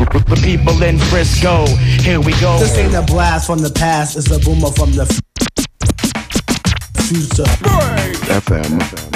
The people in Frisco, here we go. This ain't a blast from the past, it's a boomer from the future. FM.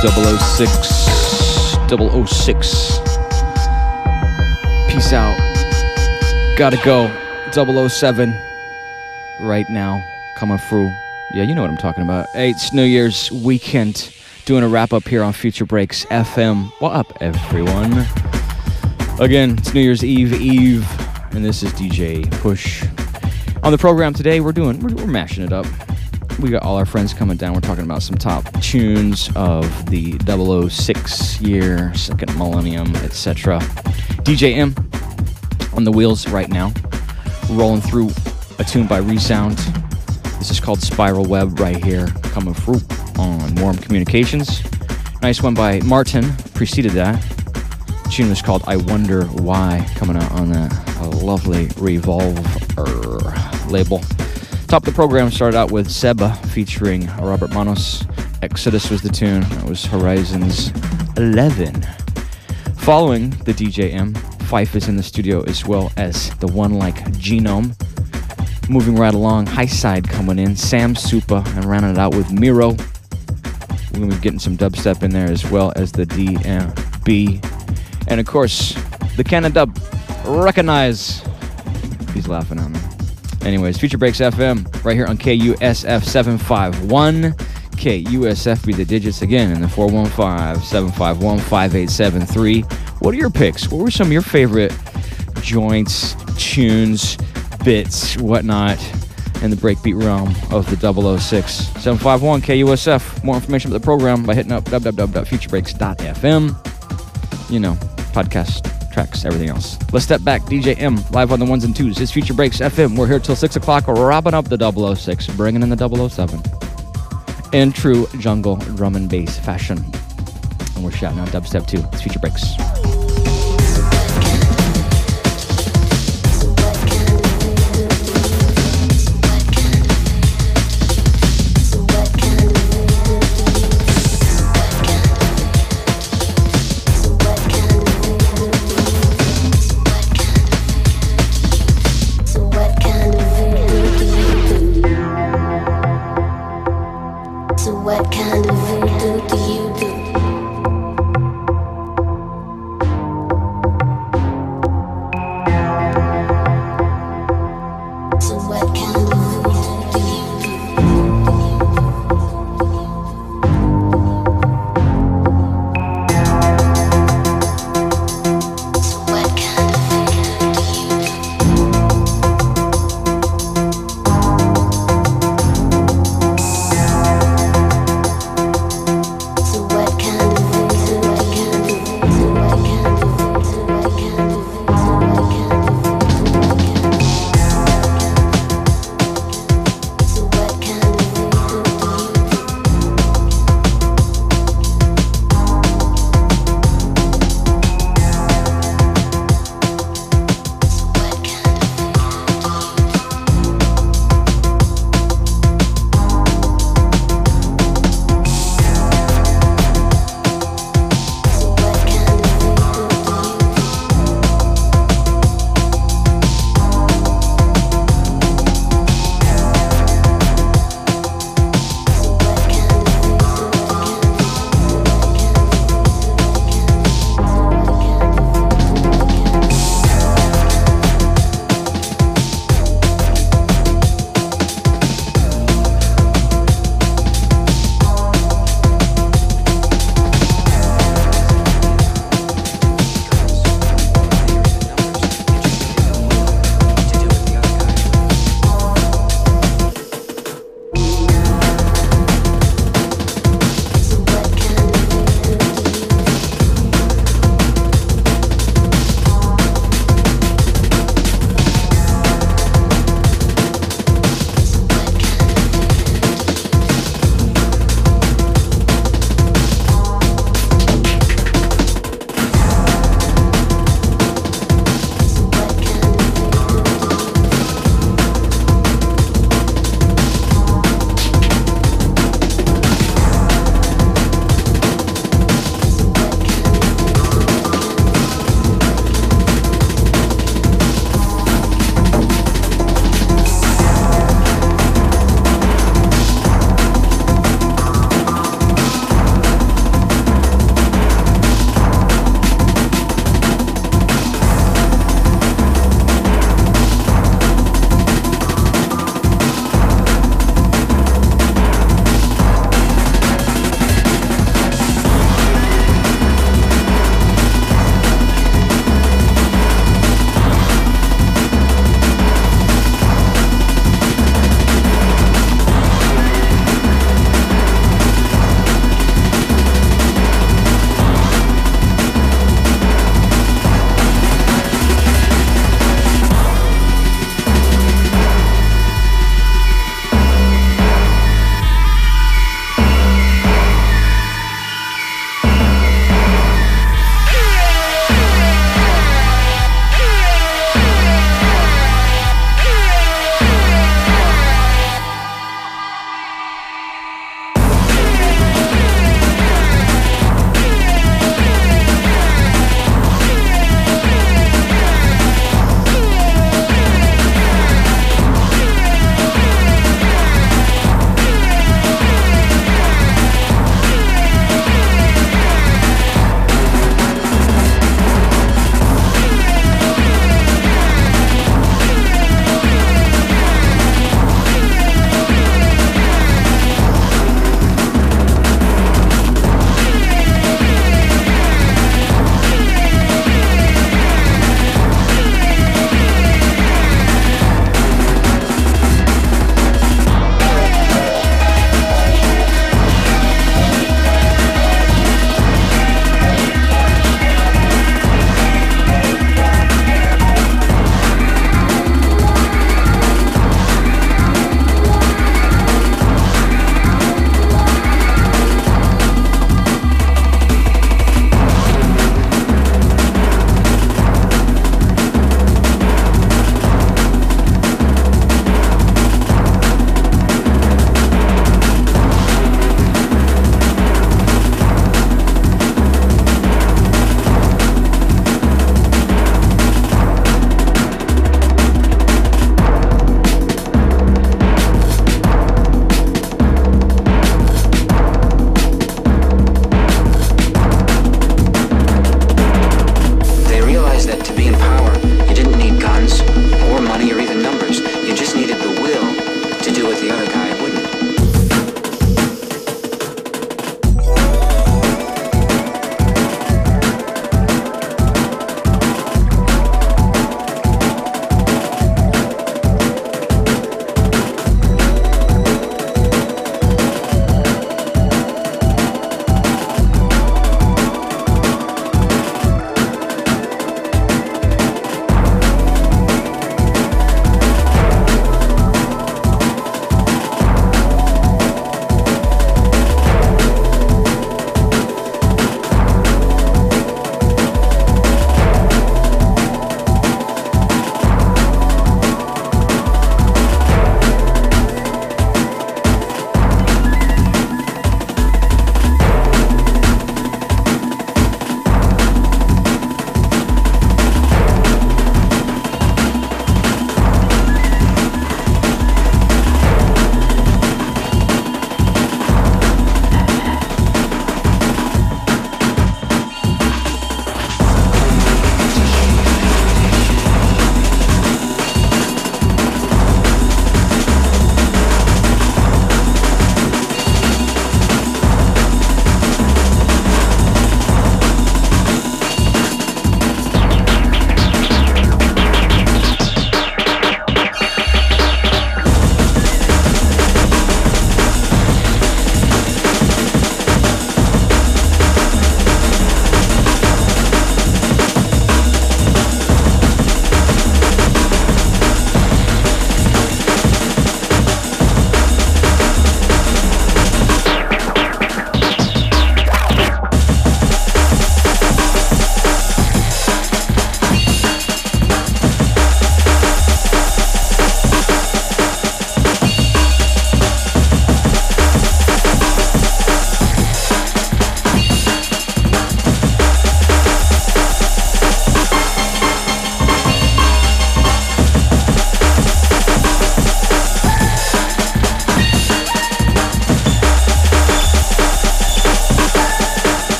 006. Peace out. Gotta go. 007 right now coming through. Yeah, you know what I'm talking about. Hey, it's New Year's weekend. Doing a wrap up here on Future Breaks FM. What up, everyone? Again, it's New Year's Eve, and this is DJ Push. On the program today, we're mashing it up. We got all our friends coming down. We're talking about some top tunes of the 006 year, second millennium, etc. DJ M on the wheels right now, rolling through a tune by Resound. This is called Spiral Web right here, coming through on Warm Communications. Nice one by Martin, preceded that. The tune was called I Wonder Why, coming out on that lovely Revolver label. Top of the program started out with Seba featuring Robert Manos. Exodus was the tune. That was Horizons 11. Following the DJ M, Fife is in the studio as well as the one like Genome. Moving right along, High Side coming in, Sam Supa, and rounding it out with Miro. We're going to be getting some dubstep in there as well as the DMB. And of course, the Canon Dub. Recognize. He's laughing at me. Anyways, Future Breaks FM right here on KUSF 751. KUSF be the digits again in the 415-751-5873. What are your picks? What were some of your favorite joints, tunes, bits, whatnot in the breakbeat realm of the 006? 751 KUSF. More information about the program by hitting up www.futurebreaks.fm. You know, podcast, tracks, everything else. Let's step back. DJ M, live on the ones and twos. It's Future Breaks FM. We're here till 6 o'clock, wrapping up the 006, bringing in the 007. In true jungle drum and bass fashion. And we're shouting out dubstep too. It's Future Breaks. What kind of voodoo do you do?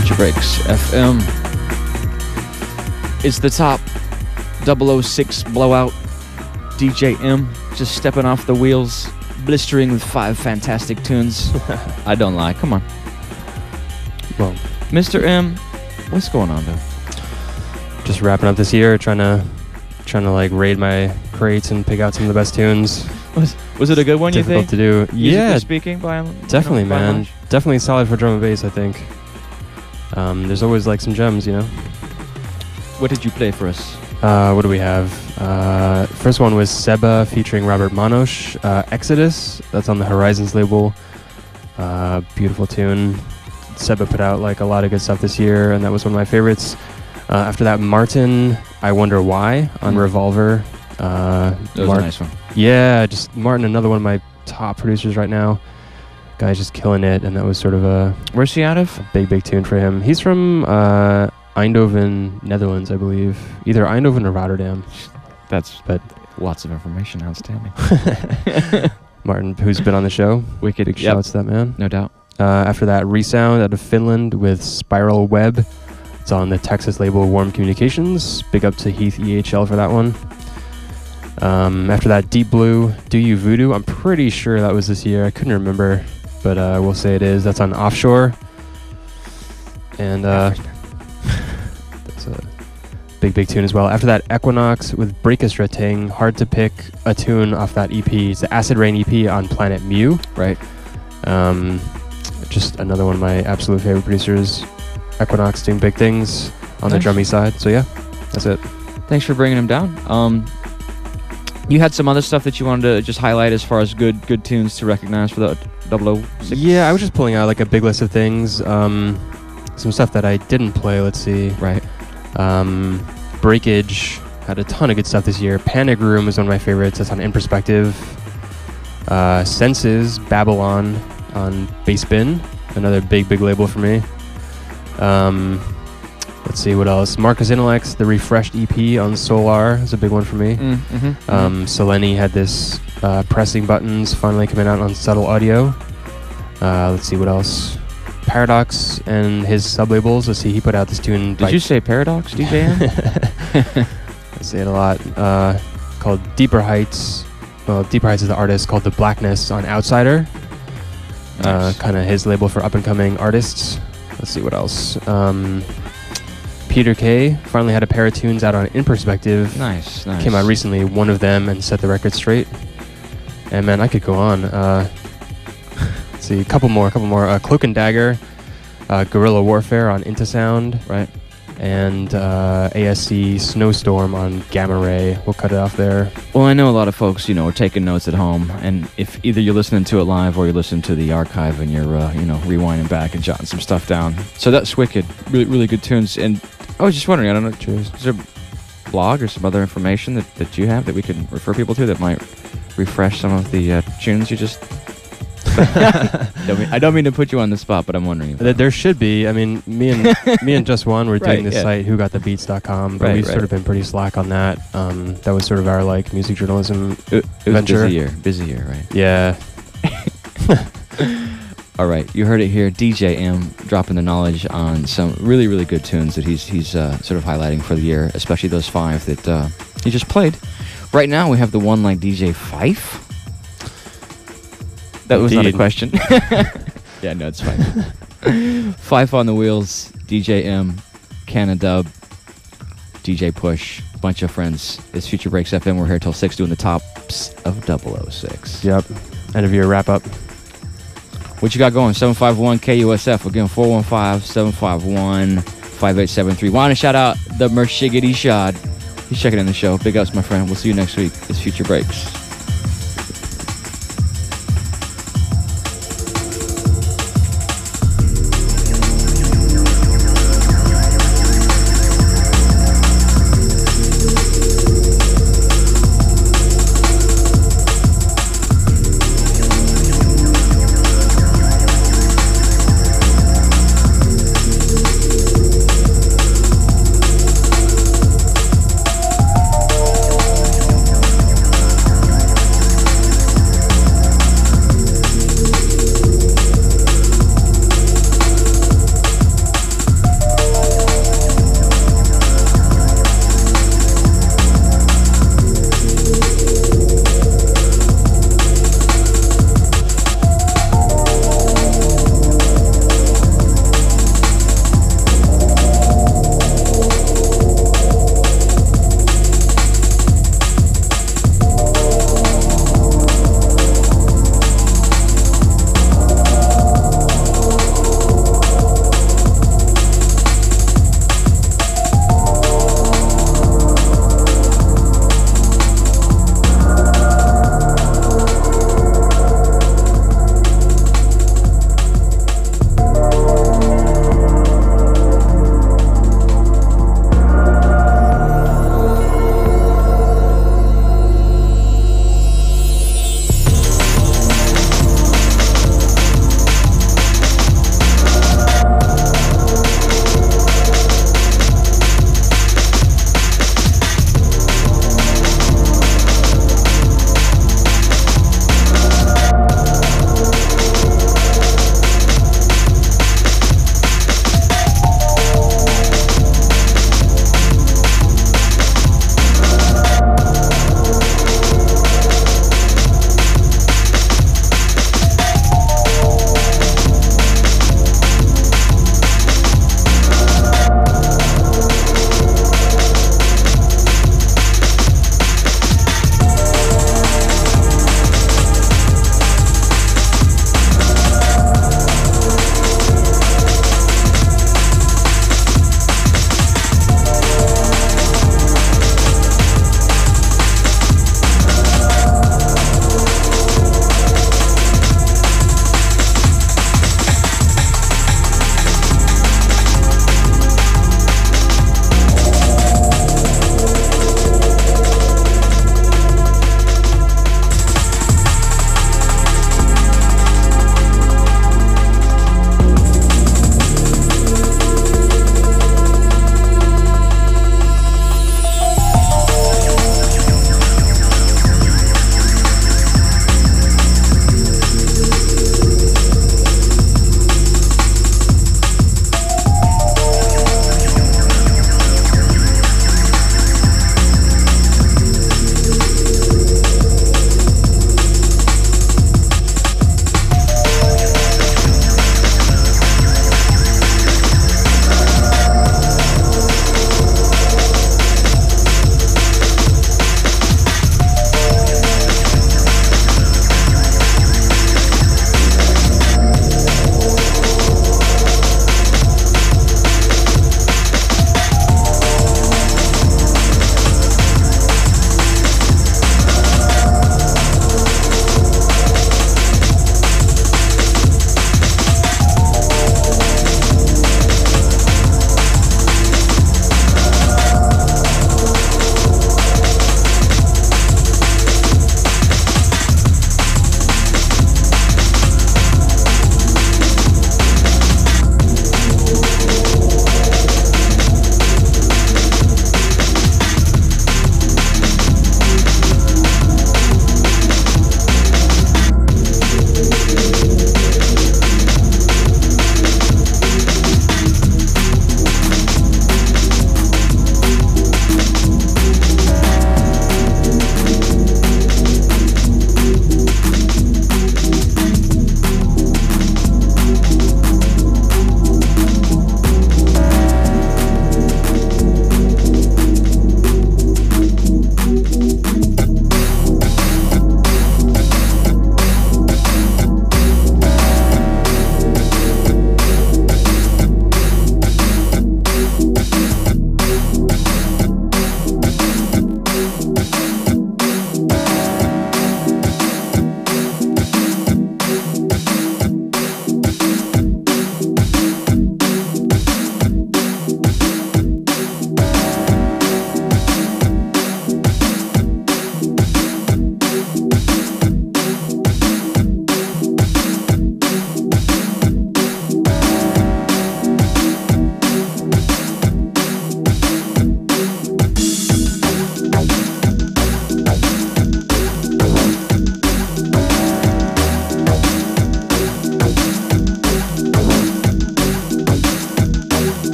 Future Breaks FM. It's the top 006 blowout. DJ M just stepping off the wheels, blistering with 5 fantastic tunes. I don't lie. Come on. Well, Mr. M, what's going on though? just wrapping up this year, trying to like raid my crates and pick out some of the best tunes. Was it a good one? Difficult You think? to do. Yeah, speaking, by definitely, by man. much? Definitely solid for drum and bass, I think. There's always like some gems, you know. What did you play for us? What do we have? First one was Seba featuring Robert Manosh, Exodus. That's on the Horizons label. Beautiful tune. Seba put out like a lot of good stuff this year, and that was one of my favorites. After that, Martin, I Wonder Why on Revolver. That was a nice one. Yeah, just Martin, another one of my top producers right now. Guy's just killing it, and that was sort of a Where's he out of? big tune for him. He's from Eindhoven, Netherlands, I believe. Either Eindhoven or Rotterdam. But Lots of information. Outstanding. Martin, who's been on the show. Wicked. Big shouts to that man. No doubt. After that, Resound out of Finland with Spiral Web. It's on the Texas label Warm Communications. Big up to Heath EHL for that one. After that, Deep Blue, Do You Voodoo. I'm pretty sure that was this year. I couldn't remember, but we'll say it is. That's on Offshore. And that's a big tune as well. After that, Equinox with Breakestratting. Hard to pick a tune off that EP. It's the Acid Rain EP on Planet Mu. Right. Just another one of my absolute favorite producers. Equinox doing big things on the Nice. drummy side. So yeah, that's it. Thanks for bringing him down. You had some other stuff that you wanted to just highlight as far as good tunes to recognize for the 006? Yeah, I was just pulling out like a big list of things. Some stuff that I didn't play. Let's see. Right. Breakage had a ton of good stuff this year. Panic Room is one of my favorites. That's on In Perspective. Senses, Babylon on Bass Bin, another big label for me. Let's see what else. Marcus Intellects, the refreshed EP on Solar is a big one for me. Seleni had this Pressing Buttons finally coming out on Subtle Audio. Let's see what else. Paradox and his sub-labels. Let's see, he put out this tune. Did you say Paradox, DJ M? I say it a lot. Called Deeper Heights. Well, Deeper Heights is the artist, called The Blackness on Outsider. Nice. Kind of his label for up-and-coming artists. Let's see what else. Peter Kay finally had a pair of tunes out on In Perspective. Nice. Came out recently, one of them, and set the record straight. And man, I could go on. Let's see, a couple more. Cloak and Dagger, Guerrilla Warfare on Intasound. Right. And ASC Snowstorm on Gamma Ray. We'll cut it off there. Well, I know a lot of folks, are taking notes at home, and if either you're listening to it live or you're listening to the archive and you're, rewinding back and jotting some stuff down. So that's wicked. Really good tunes. And I was just wondering, I don't know, is there a blog or some other information that you have that we can refer people to that might refresh some of the tunes you just... I don't mean to put you on the spot, but I'm wondering. There should be. I mean, me and Just One were doing this site, whogotthebeats.com, but we've sort of been pretty slack on that. That was sort of our like music journalism it was venture. Busy year, right? Yeah. All right, you heard it here. DJ M dropping the knowledge on some really good tunes that he's sort of highlighting for the year, especially those 5 that he just played. Right now, we have the one like DJ Fife. That was not a question. Yeah, no, it's fine. 5 on the wheels, DJ M, Canadub, DJ Push, bunch of friends. It's Future Breaks FM. We're here till 6 doing the tops of 006. Yep. End of year wrap up. What you got going? 751 KUSF. Again, 415-751-5873. Want to shout out the Mershigity Shad. He's checking in the show. Big ups, my friend. We'll see you next week. It's Future Breaks.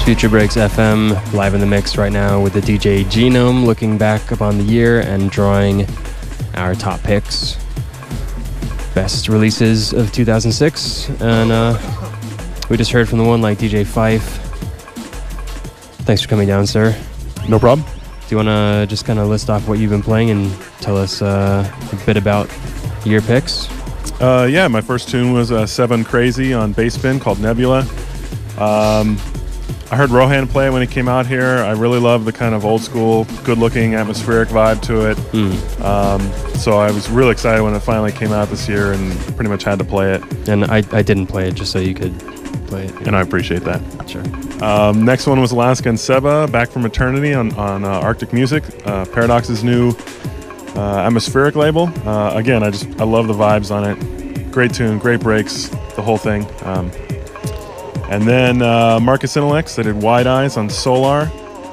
Future Breaks FM, live in the mix right now with the DJ Genome, looking back upon the year and drawing our top picks. Best releases of 2006. And we just heard from the one like DJ Fife. Thanks for coming down, sir. No problem. Do you want to just kind of list off what you've been playing and tell us a bit about your picks? Yeah, my first tune was 7 Crazy on bass spin called Nebula. I heard Rohan play when he came out here. I really love the kind of old school, good looking, atmospheric vibe to it. So I was really excited when it finally came out this year and pretty much had to play it. And I didn't play it just so you could play it. And I appreciate that. Sure. Next one was Alaska and Seba, Back from Eternity on Arctic Music, Paradox's new atmospheric label. Again, I love the vibes on it. Great tune, great breaks, the whole thing. And then Marcus Intellects, they did Wide Eyes on Solar.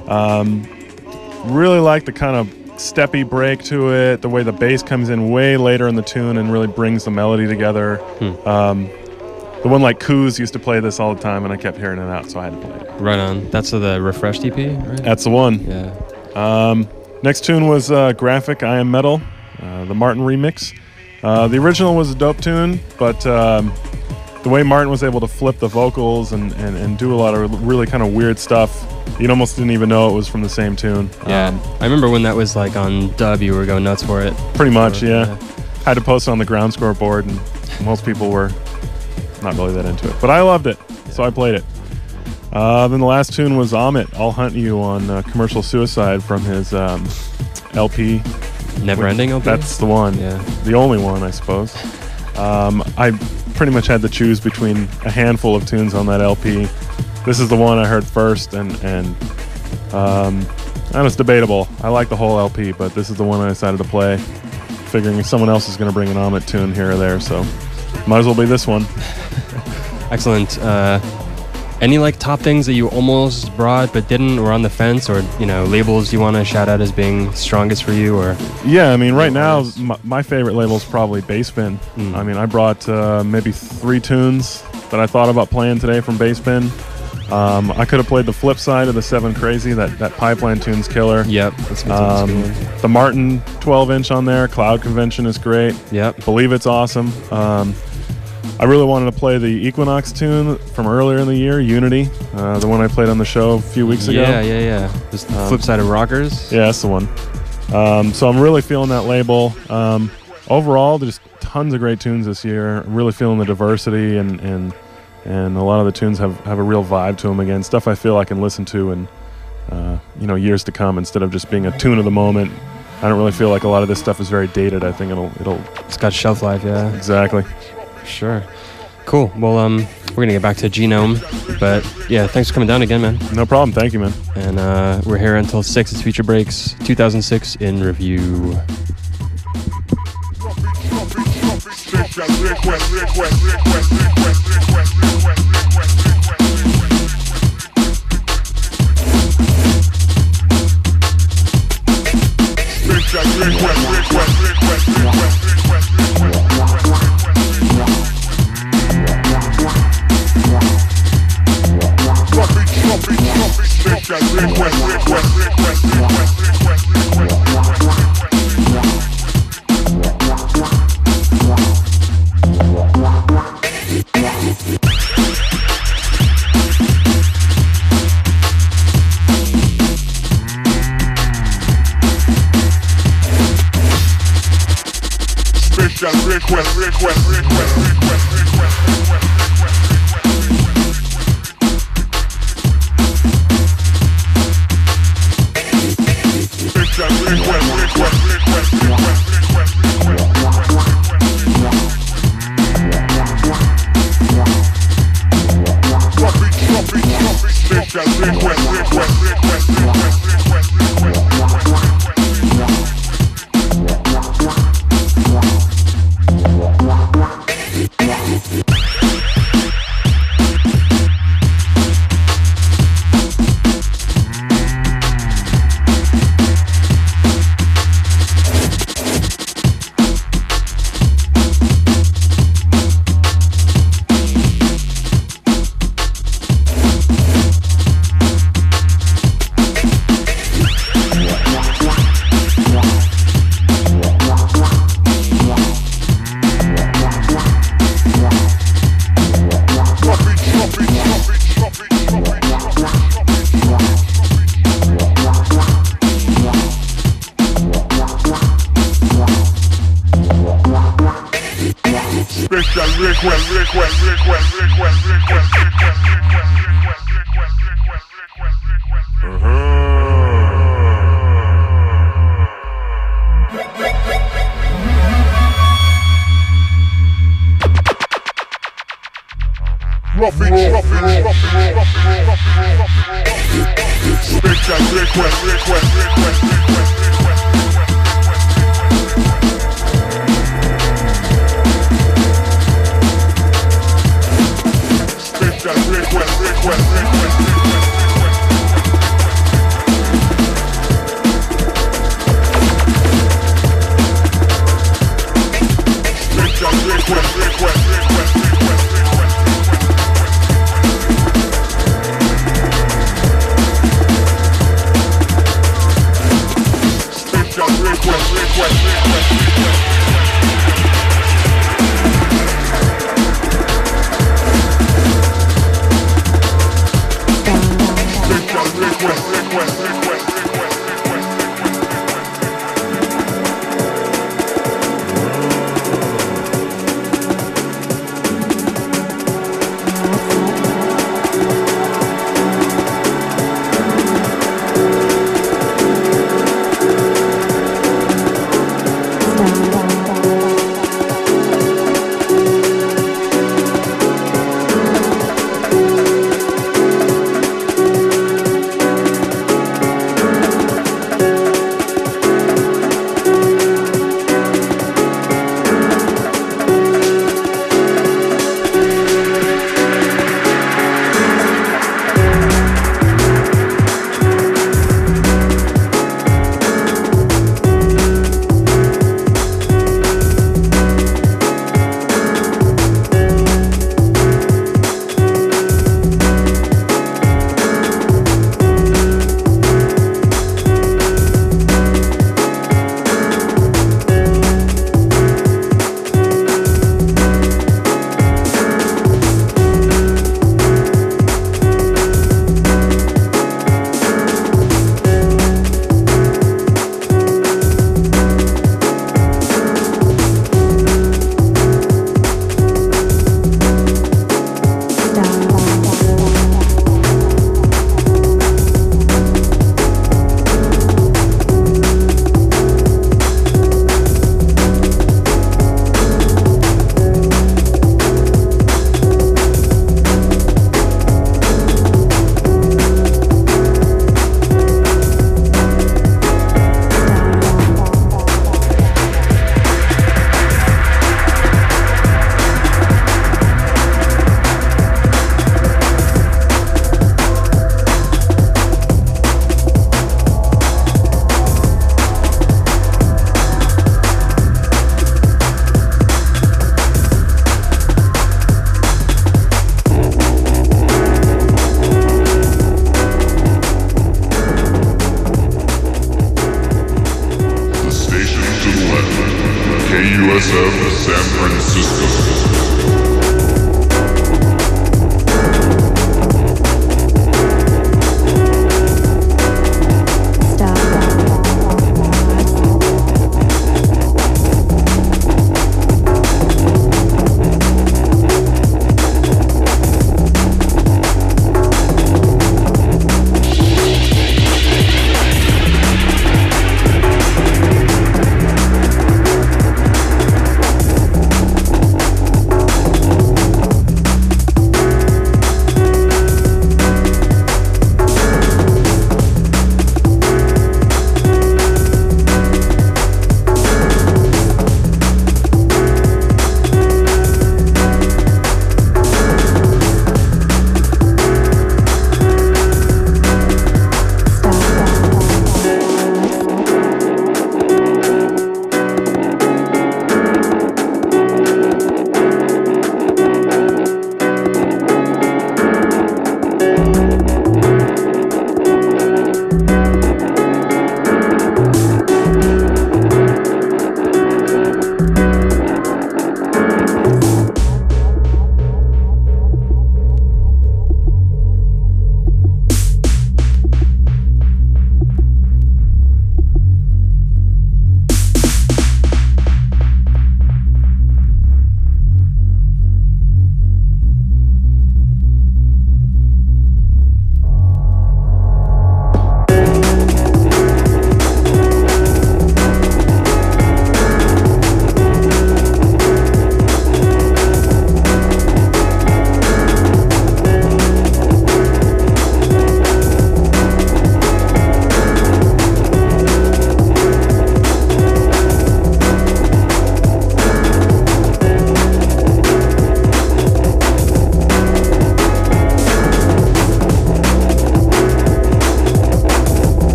Really like the kind of steppy break to it, the way the bass comes in way later in the tune and really brings the melody together. The one like Kuz used to play this all the time, and I kept hearing it out, so I had to play it. Right on. That's the Refreshed EP, right? That's the one. Yeah. Next tune was Graphic, I Am Metal, the Martin remix. The original was a dope tune, but the way Martin was able to flip the vocals and do a lot of really kind of weird stuff, you almost didn't even know it was from the same tune. Yeah, I remember when that was like on dub, you were going nuts for it. Pretty much, yeah. Had to post it on the ground score board, and most people were not really that into it. But I loved it, so I played it. Then the last tune was Amit, I'll Hunt You on Commercial Suicide from his LP. Never Ending LP? That's the one. Yeah. The only one, I suppose. I pretty much had to choose between a handful of tunes on that LP. This is the one I heard first, and it's debatable. I like the whole LP, but this is the one I decided to play, figuring someone else is going to bring an Amit tune here or there, so might as well be this one. Excellent. Any like top things that you almost brought but didn't, or on the fence, or labels you want to shout out as being strongest for you? Or yeah, I mean, right now my favorite label is probably Bassspin. I mean, I brought maybe 3 tunes that I thought about playing today from Bassspin. I could have played the flip side of the 7 Crazy, that Pipeline tune's killer. Yep, that's good. The Martin 12-inch on there, Cloud Convention is great. Yep, Believe It's awesome. I really wanted to play the Equinox tune from earlier in the year, Unity, the one I played on the show a few weeks ago. Yeah. Just the flip side of Rockers. Yeah, that's the one. So I'm really feeling that label. Overall, there's tons of great tunes this year. I'm really feeling the diversity, and a lot of the tunes have a real vibe to them again. Stuff I feel I can listen to in years to come instead of just being a tune of the moment. I don't really feel like a lot of this stuff is very dated. I think it's got shelf life. Yeah, exactly. Sure. Cool. Well, we're gonna get back to Genome, but yeah, thanks for coming down again, man. No problem. Thank you, man. And we're here until 6. It's Future Breaks 2006 in review.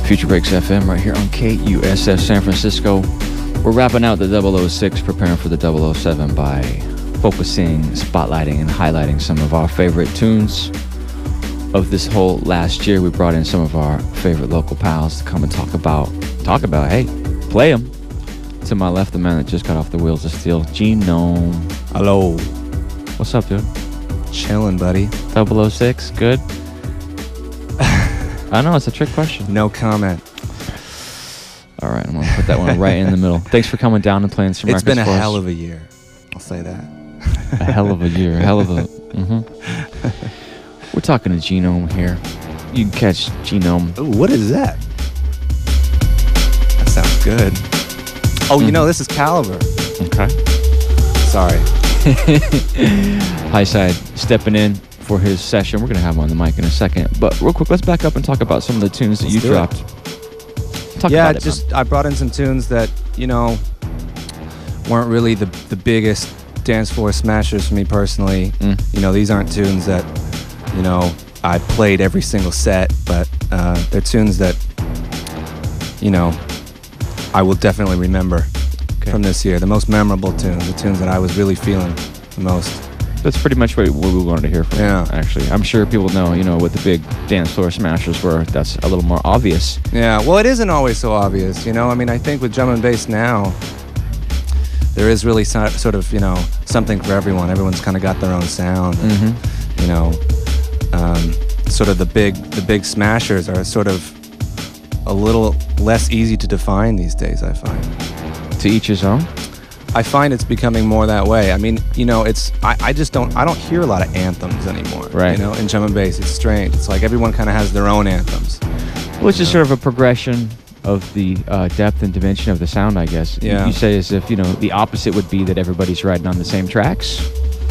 Future Breaks FM right here on KUSF San Francisco. We're wrapping out the 006, preparing for the 007 by focusing, spotlighting, and highlighting some of our favorite tunes of this whole last year. We brought in some of our favorite local pals to come and talk about, hey, play them. To my left, the man that just got off the wheels of steel, Genome. Hello. What's up, dude? Chilling, buddy. 006, good? I know, it's a trick question. No comment. All right, I'm going to put that one right in the middle. Thanks for coming down and playing some records for us. It's been a hell of a year. I'll say that. A hell of a year. Hell of a... We're talking to Genome here. You can catch Genome. Ooh, what is that? That sounds good. Oh, you know, this is Caliber. Okay. Sorry. High Side stepping in for his session. We're going to have him on the mic in a second. But real quick, let's back up and talk about some of the tunes that you dropped. Talk about it, I brought in some tunes that, you know, weren't really the biggest dance floor smashers for me personally. You know, these aren't tunes that, you know, I played every single set, but they're tunes that, you know, I will definitely remember from this year. The most memorable tunes, the tunes that I was really feeling the most. That's pretty much what we wanted to hear from you, actually. I'm sure people know, you know, what the big dance floor smashers were. That's a little more obvious. Yeah, well, it isn't always so obvious, you know? I mean, I think with drum and bass now, there is really sort of, you know, something for everyone. Everyone's kind of got their own sound. You know, sort of the big smashers are sort of a little less easy to define these days, I find. To each his own? I find it's becoming more that way. I mean, you know, I don't hear a lot of anthems anymore. Right. You know, in drum and bass, it's strange. It's like everyone kind of has their own anthems. Well, it's just sort of a progression of the depth and dimension of the sound, I guess. Yeah. You say as if, you know, the opposite would be that everybody's riding on the same tracks?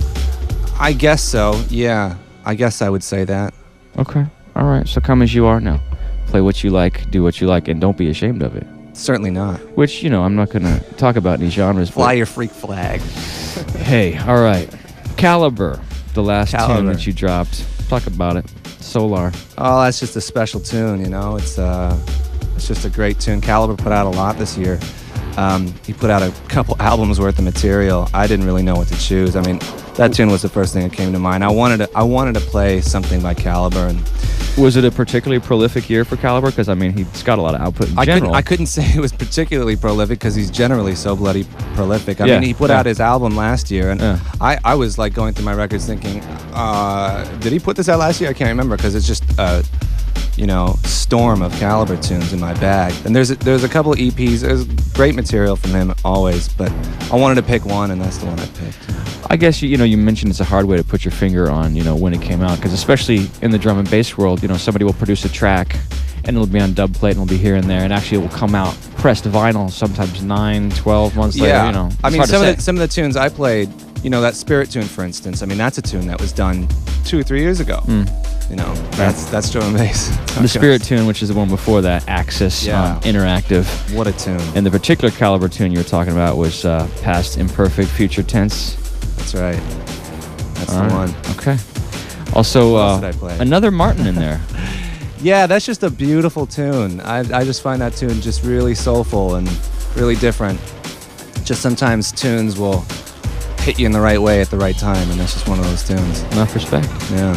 I guess so, yeah. I guess I would say that. Okay. All right. So come as you are now. Play what you like, do what you like, and don't be ashamed of it. Certainly not. Which, you know, I'm not going to talk about any genres. Fly your freak flag. Hey, all right. Caliber, the last tune that you dropped. Talk about it. Solar. Oh, that's just a special tune, you know. It's just a great tune. Caliber put out a lot this year. He put out a couple albums worth of material. I didn't really know what to choose. I mean, that tune was the first thing that came to mind. I wanted to play something by Caliber. And was it a particularly prolific year for Caliber? Because I mean, he's got a lot of output in general. I couldn't say it was particularly prolific because he's generally so bloody prolific. I mean, he put out his album last year, and I was like going through my records thinking, did he put this out last year? I can't remember because it's just you know, storm of Caliber tunes in my bag. And there's a couple of EPs. There's great material from him always, but I wanted to pick one, and that's the one I picked. I guess you know you mentioned it's a hard way to put your finger on, you know, when it came out, because especially in the drum and bass world, you know, somebody will produce a track and it'll be on dub plate and it'll be here and there, and actually it will come out pressed vinyl sometimes 9-12 months later. You know, I mean, some of the tunes I played, you know, that Spirit tune, for instance. I mean, that's a tune that was done 2 or 3 years ago. You know, that's drum and bass. The Spirit tune, which is the one before that, Axis Interactive. What a tune! And the particular Caliber tune you were talking about was past imperfect, future tense. That's right. That's the one. Okay. Also, another Martin in there. Yeah, that's just a beautiful tune. I just find that tune just really soulful and really different. Just sometimes tunes will hit you in the right way at the right time, and that's just one of those tunes. Enough respect. Yeah.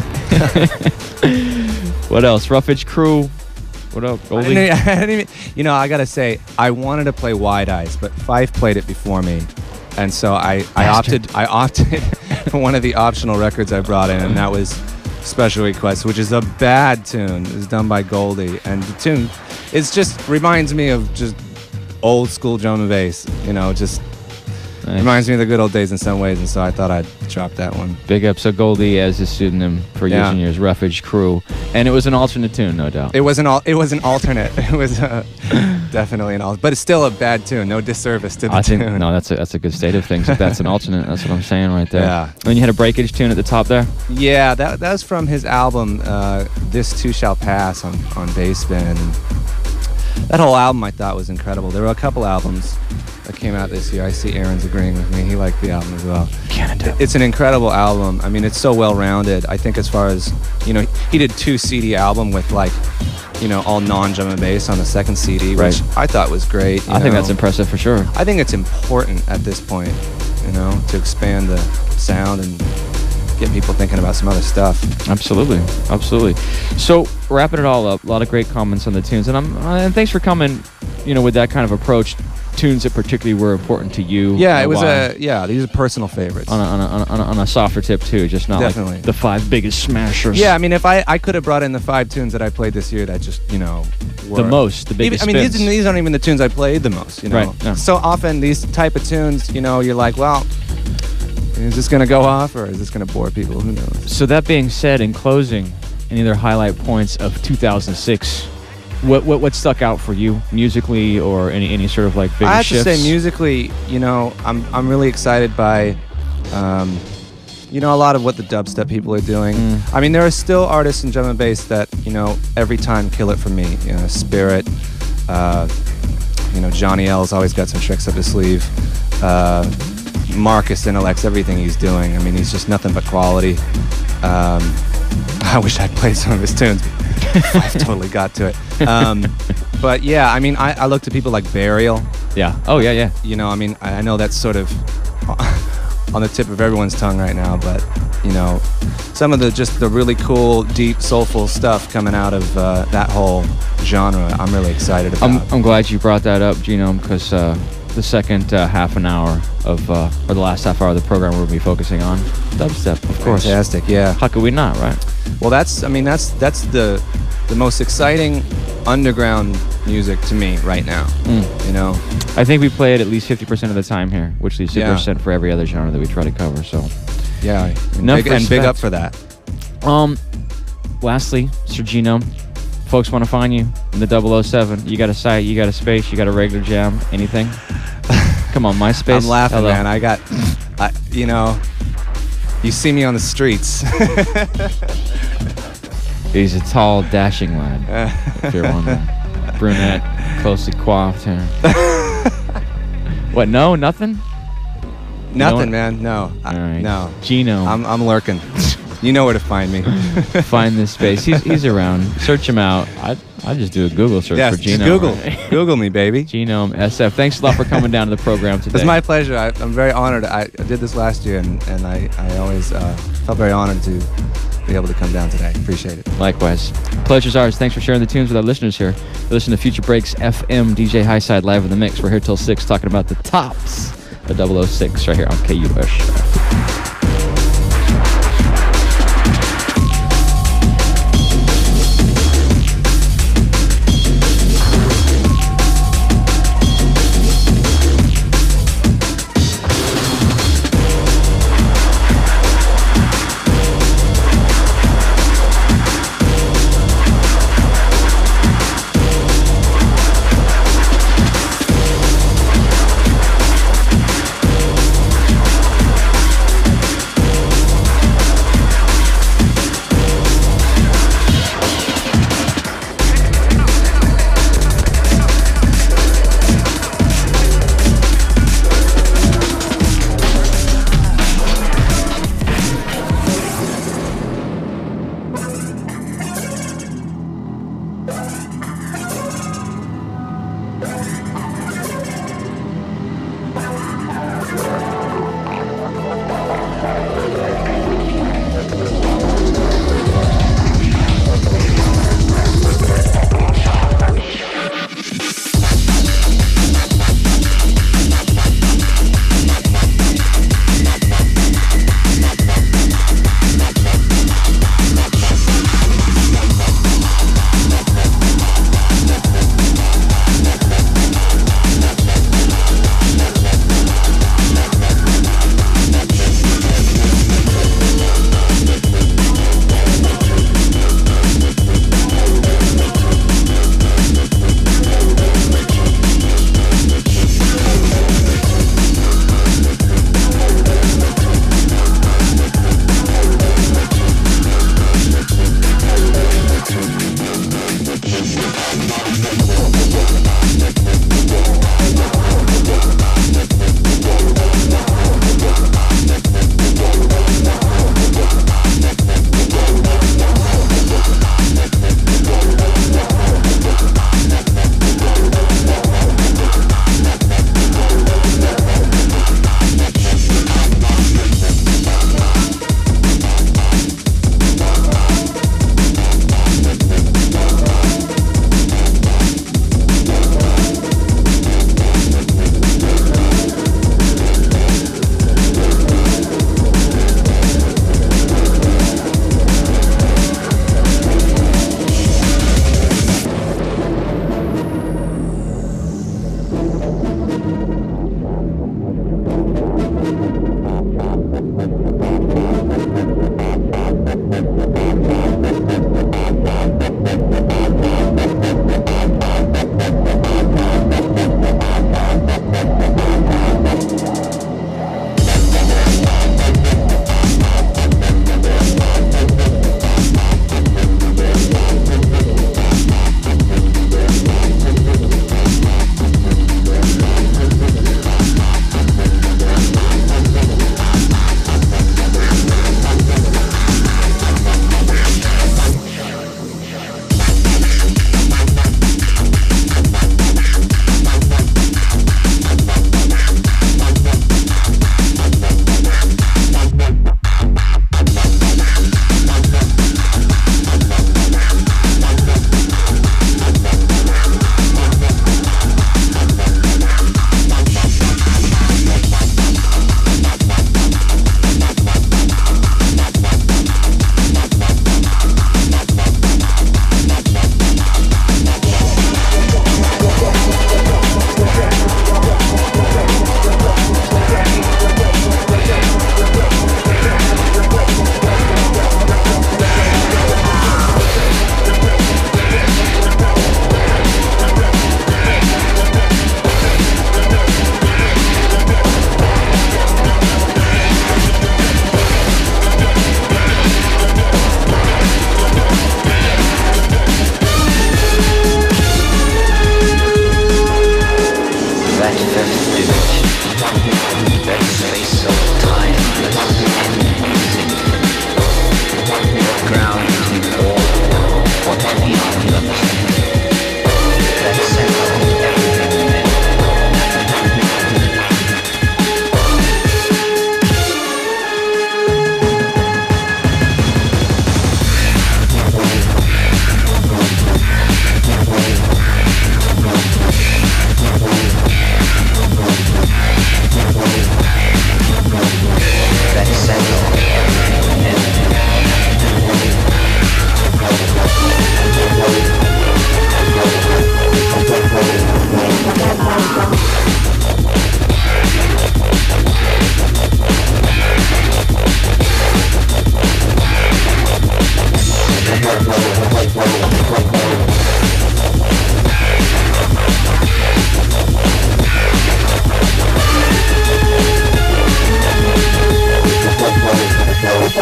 What else? Roughage Crew. What up, Goldie? I didn't even, you know, I gotta say, I wanted to play Wide Eyes, but Fife played it before me, and so I opted for one of the optional records I brought in, and that was Special Request, which is a bad tune. It's done by Goldie, and the tune, it just reminds me of just old school drum and bass. You know, just reminds me of the good old days in some ways, and so I thought I'd drop that one. Big up. So Goldie as his pseudonym for years and years, Roughage Crew, and it was an alternate tune, no doubt. It was an alternate. It was definitely an alternate, but it's still a bad tune. No disservice to the tune. No, that's a good state of things. If that's an alternate, that's what I'm saying right there. Yeah. And you had a breakage tune at the top there. Yeah, that was from his album This Too Shall Pass on Bassbin. And that whole album I thought was incredible. There were a couple albums that came out this year. I see Aaron's agreeing with me. He liked the album as well. Canada. It's an incredible album. I mean, it's so well-rounded. I think as far as, you know, he did 2 CD album with like, you know, all non-drum and bass on the second CD, which I thought was great. I think that's impressive for sure. I think it's important at this point, you know, to expand the sound and get people thinking about some other stuff. Absolutely. So wrapping it all up, a lot of great comments on the tunes, and thanks for coming, you know, with that kind of approach. Tunes that particularly were important to you. Yeah, it was these are personal favorites. On a softer tip too, just not Definitely. like the 5 biggest smashers. Yeah, I mean, if I could have brought in the 5 tunes that I played this year that just, you know, were the biggest. I mean, spins. these aren't even the tunes I played the most, you know. Right, yeah. So often these type of tunes, you know, you're like, well, is this gonna go off or is this gonna bore people? Who knows? So that being said, in closing, any other highlight points of 2006? What stuck out for you musically, or any sort of like big shifts? I have to say, musically, you know, I'm really excited by, you know, a lot of what the dubstep people are doing. I mean, there are still artists in drum and bass that, you know, every time kill it for me. You know, Spirit, you know, Johnny L's always got some tricks up his sleeve. Marcus Intellects, everything he's doing. I mean, he's just nothing but quality. I wish I'd played some of his tunes. I've totally got to it. But yeah, I mean, I look to people like Burial. Yeah. Oh yeah. You know, I mean, I know that's sort of on the tip of everyone's tongue right now, but you know, some of the really cool, deep, soulful stuff coming out of that whole genre, I'm really excited about. I'm glad you brought that up, Genome, because the second half an hour of or the last half hour of the program we'll be focusing on dubstep, of course. Fantastic, yeah. How could we not, right? Well, that's the most exciting underground music to me right now. You know, I think we play it at least 50% of the time here, which leaves 50% for every other genre that we try to cover. So, yeah, and big up for that. Lastly, Sir Genome, folks want to find you in the 007. You got a site, you got a space, you got a regular jam, anything? Come on, MySpace. I'm laughing, Hello. man. You know, you see me on the streets. He's a tall, dashing lad. If you're wondering, brunette, closely coiffed hair. What? No, nothing. Nothing, man. No, right. No. Genome. I'm lurking. You know where to find me. Find this space. He's around. Search him out. I just do a Google search for Genome. Google. Right? Google me, baby. Genome SF. Thanks a lot for coming down to the program today. It's my pleasure. I'm very honored. I did this last year, and I always felt very honored to be able to come down today. Appreciate it. Likewise. Pleasure's ours. Thanks for sharing the tunes with our listeners here. You listen to Future Breaks FM, DJ Highside live in the mix. We're here till 6 talking about the tops of 006 right here on KUSF.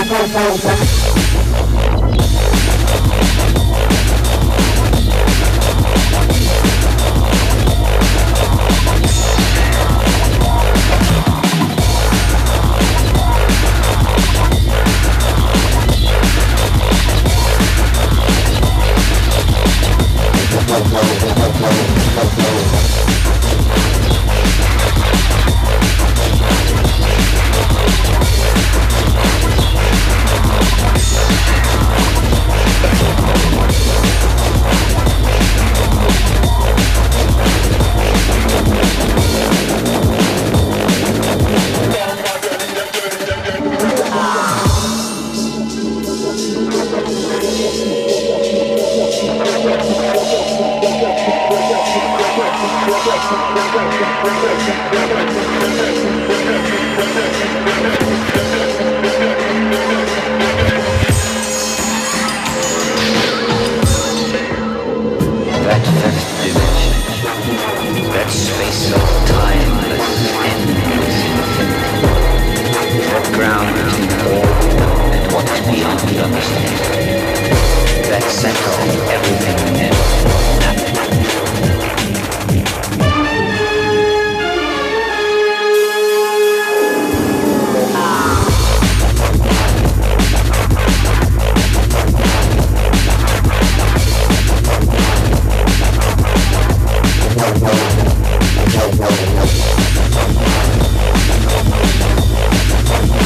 That fifth dimension, that space of timeless, endless infinity, that ground between all and what is beyond understanding, that center of everything and nothing.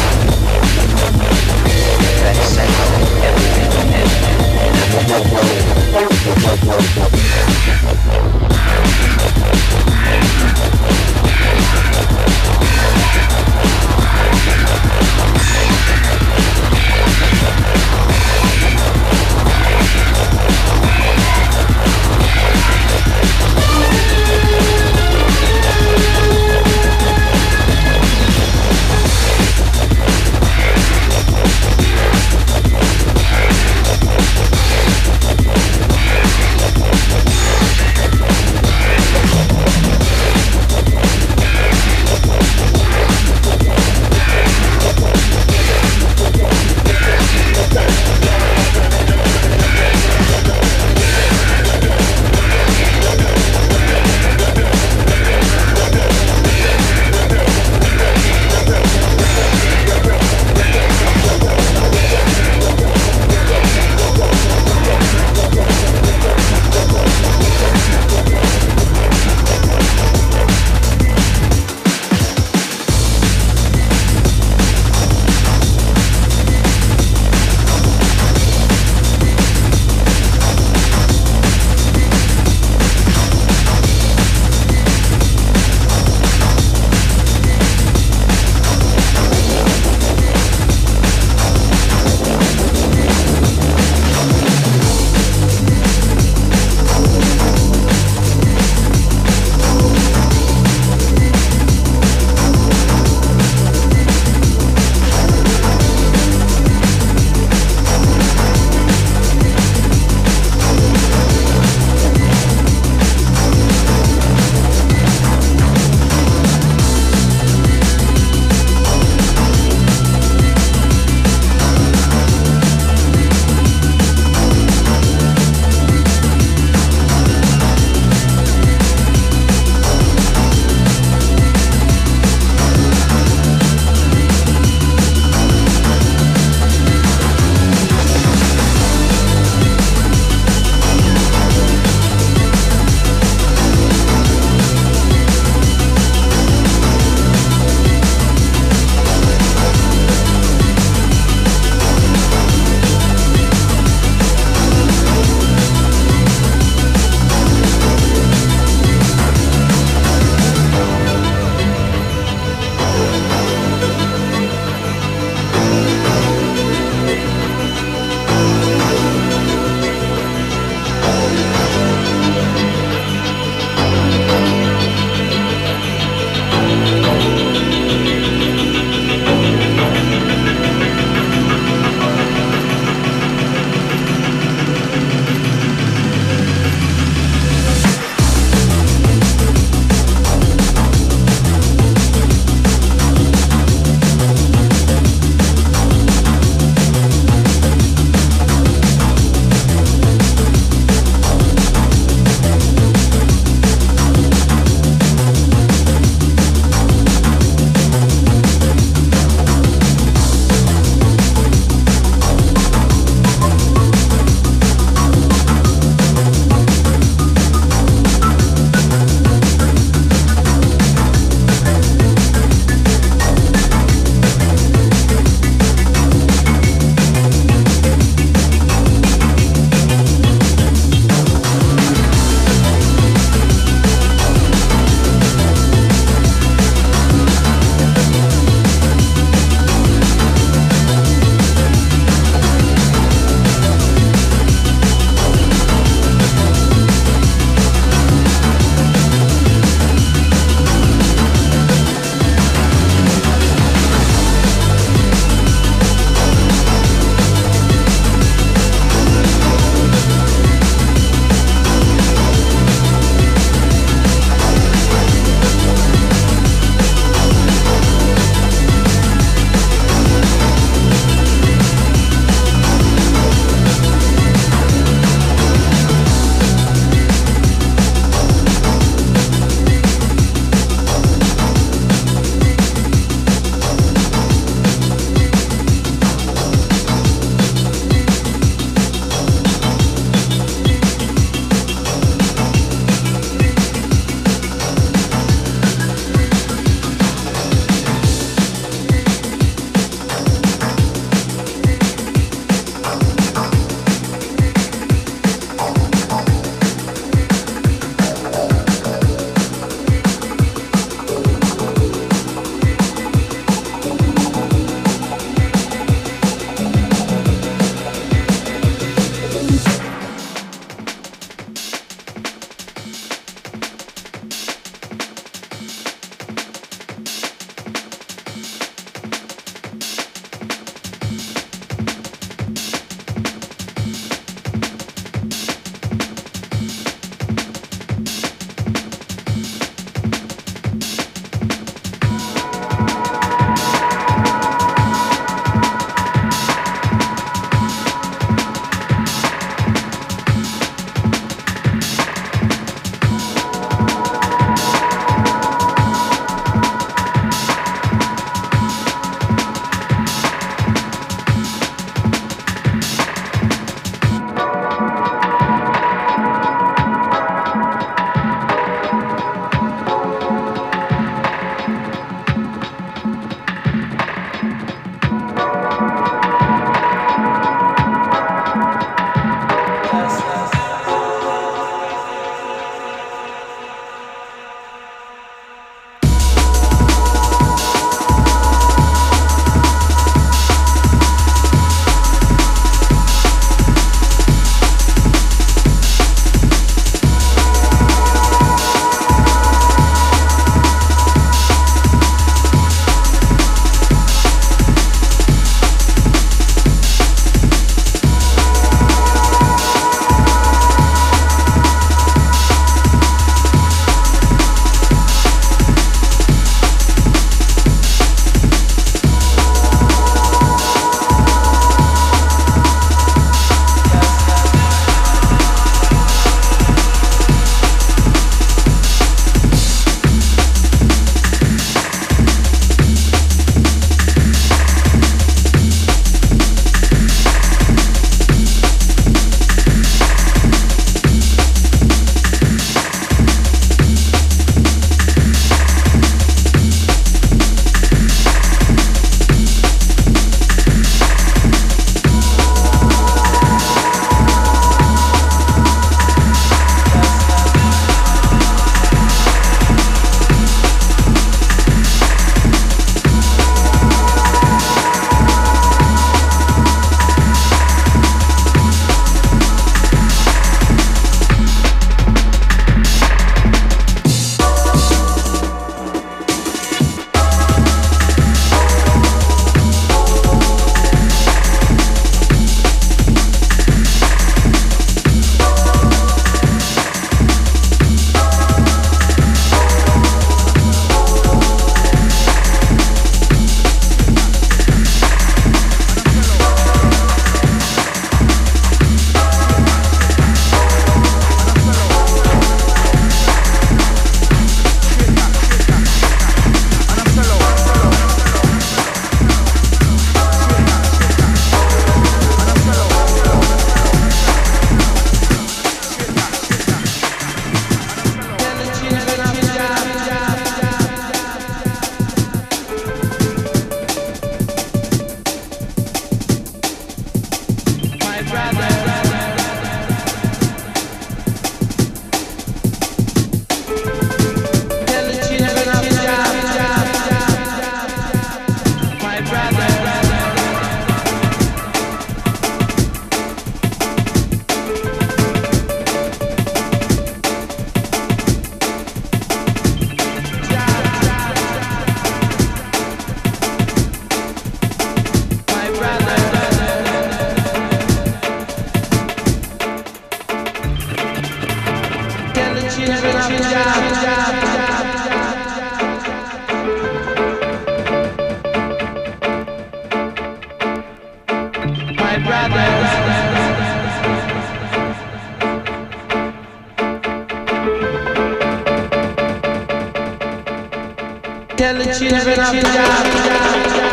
That center of everything and nothing. Tell the children of God.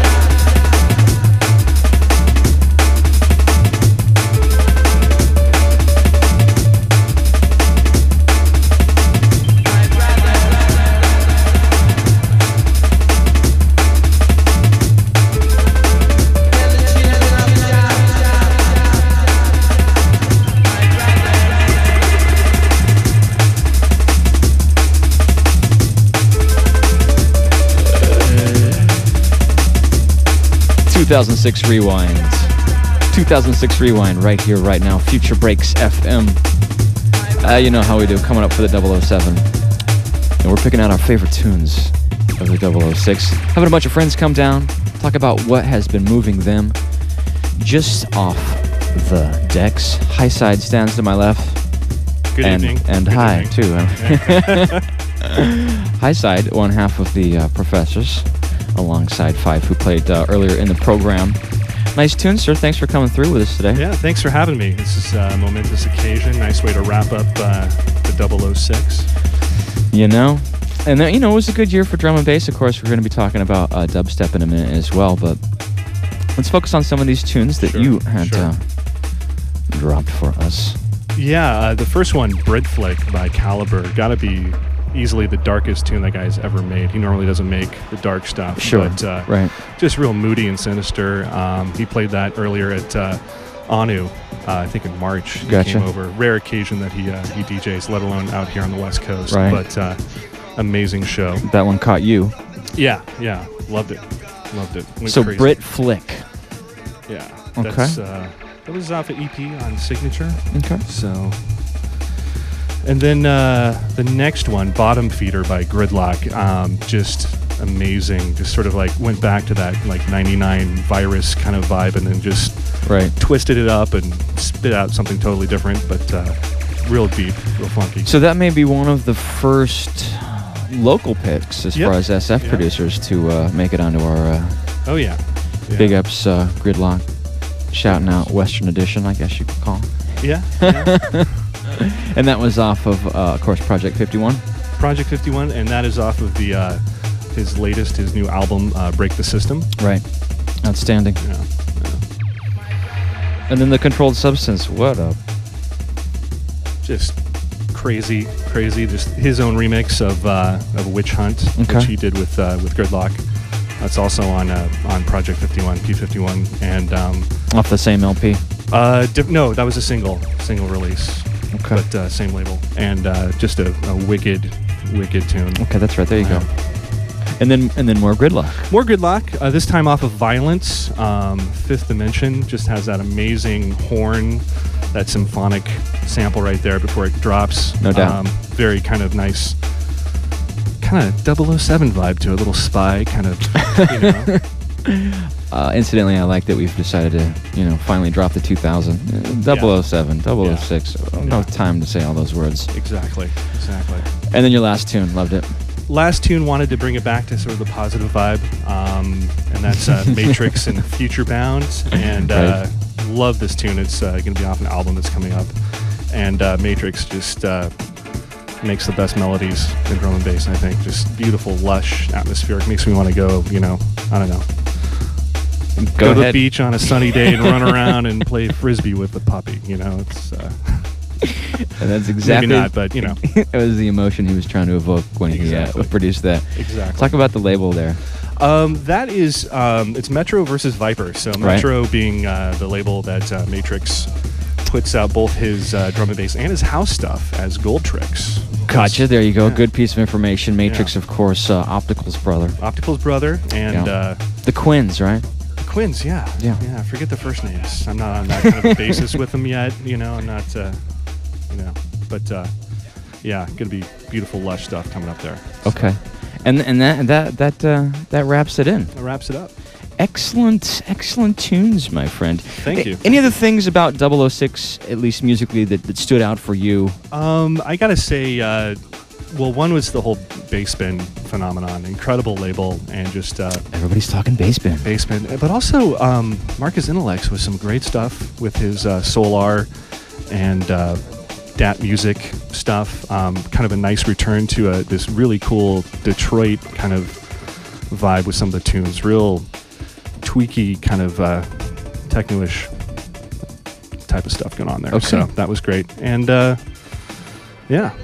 2006 Rewind. 2006 Rewind right here, right now. Future Breaks FM. You know how we do, coming up for the 007. And we're picking out our favorite tunes of the 006. Having a bunch of friends come down, talk about what has been moving them just off the decks. High Side stands to my left. Good evening. And Good hi, evening. too. High Side, one half of the Professors, alongside Five, who played earlier in the program. Nice tune, sir. Thanks for coming through with us today. Yeah, thanks for having me. This is a momentous occasion. Nice way to wrap up the 006. You know? And then, you know, it was a good year for drum and bass. Of course, we're going to be talking about dubstep in a minute as well, but let's focus on some of these tunes that you had dropped for us. Yeah, the first one, Britflick by Caliber, gotta be easily the darkest tune that guy's ever made. He normally doesn't make the dark stuff. Sure, but, right. Just real moody and sinister. He played that earlier at Anu, I think in March. He Gotcha. came over. Rare occasion that he DJs, let alone out here on the West Coast. Right. But amazing show. That one caught you. Yeah, loved it. Went So crazy. Britflick. Yeah. Okay. That's, that was off an EP on Signature. Okay. So, and then the next one, Bottom Feeder by Gridlock, just amazing. Just sort of like went back to that like 99 Virus kind of vibe, and then just twisted it up and spit out something totally different, but real deep, real funky. So that may be one of the first local picks as far as SF producers to make it onto our Big Ups Gridlock. Shouting out Western Edition, I guess you could call. Yeah. And that was off of course, Project 51. Project 51, and that is off of the his new album, Break the System. Right. Outstanding. Yeah. And then the Controlled Substance. What up? Just crazy. Just his own remix of Witch Hunt, which he did with Gridlock. That's also on Project 51, P51, and off the same LP. No, that was a single release. Okay. But same label, and just a wicked tune. Okay, that's right. There you go. And then more Gridlock. More Gridlock. This time off of Violence. Fifth Dimension just has that amazing horn, that symphonic sample right there before it drops. No doubt. Very kind of nice, kind of 007 vibe to a little spy kind of, you know. Incidentally, I like that we've decided to, finally drop the 2000. 007, 006. No time to say all those words. Exactly. And then your last tune, loved it. Last tune, wanted to bring it back to sort of the positive vibe, and that's Matrix and Future Bound, and love this tune. It's going to be off an album that's coming up, and Matrix just makes the best melodies in drum and bass, I think. Just beautiful, lush, atmospheric. Makes me want to go, I don't know. Go to the beach on a sunny day and run around and play frisbee with the puppy, It's... and that's exactly... Maybe not, but, it was the emotion he was trying to evoke when he produced that. Exactly. Talk about the label there. That is... it's Metro versus Viper. So Metro being the label that Matrix puts out both his drum and bass and his house stuff as Gold Tricks. Gotcha. There you go. Yeah. Good piece of information. Matrix, of course, Optical's brother. And... the Quins, right? Quins, yeah. I forget the first names. I'm not on that kind of a basis with them yet. I'm not, but gonna be beautiful, lush stuff coming up there. Okay, and that wraps it in. That wraps it up. Excellent tunes, my friend. Thank you. Any other things about 006, at least musically, that stood out for you? I gotta say, Well, one was the whole Bassbin phenomenon. Incredible label, and just Everybody's talking Bassbin. Bassbin. But also Marcus Intellects with some great stuff with his Solar and Dat Music stuff. Kind of a nice return to this really cool Detroit kind of vibe with some of the tunes. Real tweaky kind of techno-ish type of stuff going on there. Okay. So that was great. And yeah.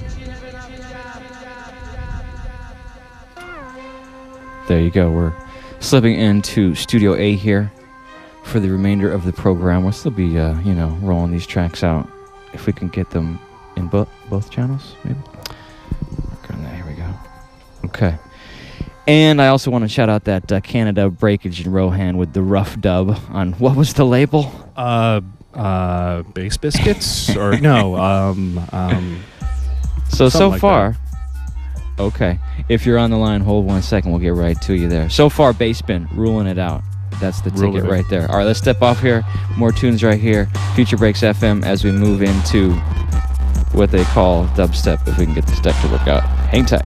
There you go. We're slipping into Studio A here for the remainder of the program. We'll still be, rolling these tracks out if we can get them in both channels, maybe. Work on that. Here we go. Okay. And I also want to shout out that Canada Breakage in Rohan with the rough dub on what was the label? Bass Biscuits or no? So like far. Okay. If you're on the line, hold 1 second. We'll get right to you there. So far, Bassbin, ruling it out. That's the ticket right there. All right, let's step off here. More tunes right here. Future Breaks FM as we move into what they call dubstep, if we can get the step to work out. Hang tight.